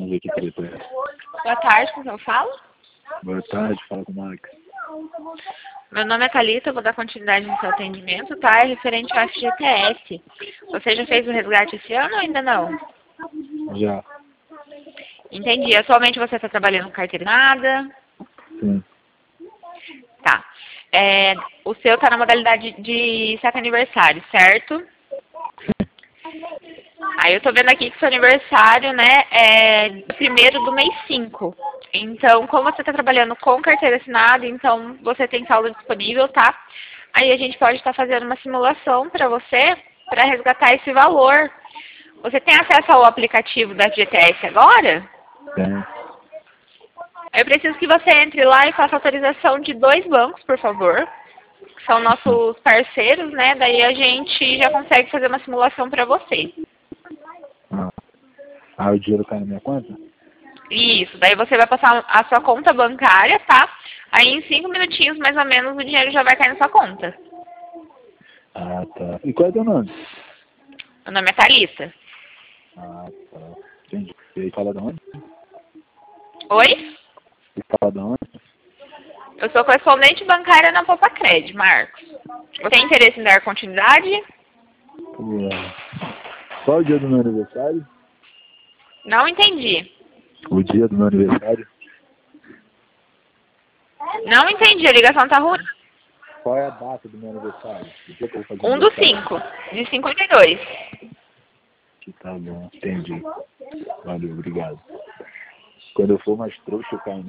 Vamos ver o que treta é. Boa tarde, com quem eu falo? Boa tarde, fala com o Max. Meu nome é Thalita, eu vou dar continuidade no seu atendimento, tá? É referente ao FGTS. Você já fez o resgate esse ano ou ainda não? Já. Entendi. Atualmente você está trabalhando com carteira assinada? Sim. Tá. O seu está na modalidade de saque aniversário, certo? Aí eu tô vendo aqui que seu aniversário, né, é 1º do mês 5. Então, como você está trabalhando com carteira assinada, então você tem saldo disponível, tá? Aí a gente pode estar fazendo uma simulação para você, para resgatar esse valor. Você tem acesso ao aplicativo da FGTS agora? Tem. Eu preciso que você entre lá e faça autorização de 2 bancos, por favor. Que são nossos parceiros, né? Daí a gente já consegue fazer uma simulação para você. O dinheiro cai na minha conta? Isso, daí você vai passar a sua conta bancária, tá? Aí em 5 minutinhos, mais ou menos, o dinheiro já vai cair na sua conta. Ah, tá. E qual é teu nome? Meu nome é Thalita. Ah, tá. Entendi. E aí, fala de onde? Oi? E fala de onde? Eu sou correspondente bancária na Popacred, Marcos. Você tem interesse em dar continuidade? Qual é o dia do meu aniversário? Não entendi. O dia do meu aniversário? Não entendi, a ligação tá ruim. Qual é a data do meu aniversário? O dia que eu vou fazer 1 do aniversário? 5, de 52. Que tá bom, entendi. Valeu, obrigado. Quando eu for mais trouxa, eu caio